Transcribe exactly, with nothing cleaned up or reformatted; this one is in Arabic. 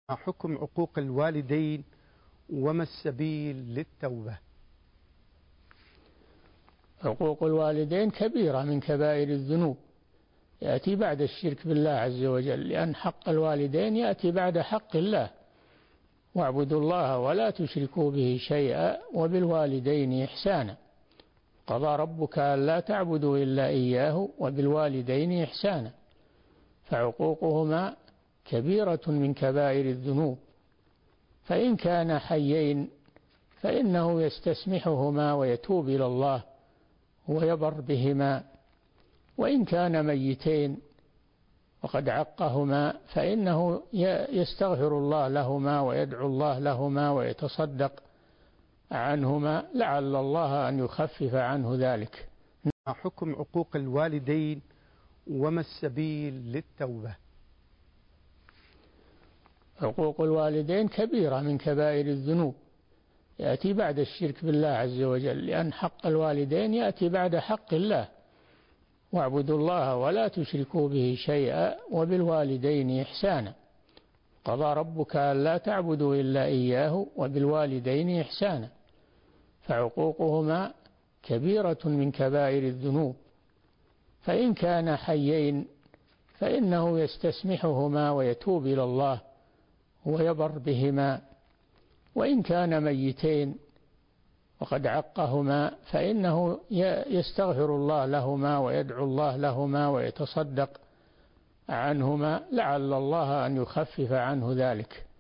ما حكم عقوق الوالدين وما السبيل للتوبة؟ عقوق الوالدين كبيرة من كبائر الذنوب، يأتي بعد الشرك بالله عز وجل، لأن حق الوالدين يأتي بعد حق الله: واعبدوا الله ولا تشركوا به شيئا وبالوالدين إحسانا. قضى ربك ألا تعبدوا إلا إياه وبالوالدين إحسانا. فعقوقهما كبيرة من كبائر الذنوب، فإن كان حيين فإنه يستسمحهما ويتوب إلى الله ويبر بهما، وإن كان ميتين وقد عقهما فإنه يستغفر الله لهما ويدعو الله لهما ويتصدق عنهما لعل الله أن يخفف عنه ذلك. ما حكم عقوق الوالدين وما السبيل للتوبة؟ عقوق الوالدين كبيرة من كبائر الذنوب، يأتي بعد الشرك بالله عز وجل، لأن حق الوالدين يأتي بعد حق الله: واعبدوا الله ولا تشركوا به شيئا وبالوالدين إحسانا. قضى ربك ألا تعبدوا إلا إياه وبالوالدين إحسانا. فعقوقهما كبيرة من كبائر الذنوب، فإن كان حيين فإنه يستسمحهما ويتوب إلى الله ويبر بهما، وإن كان ميتين وقد عقهما فإنه يستغفر الله لهما ويدعو الله لهما ويتصدق عنهما لعل الله أن يخفف عنه ذلك.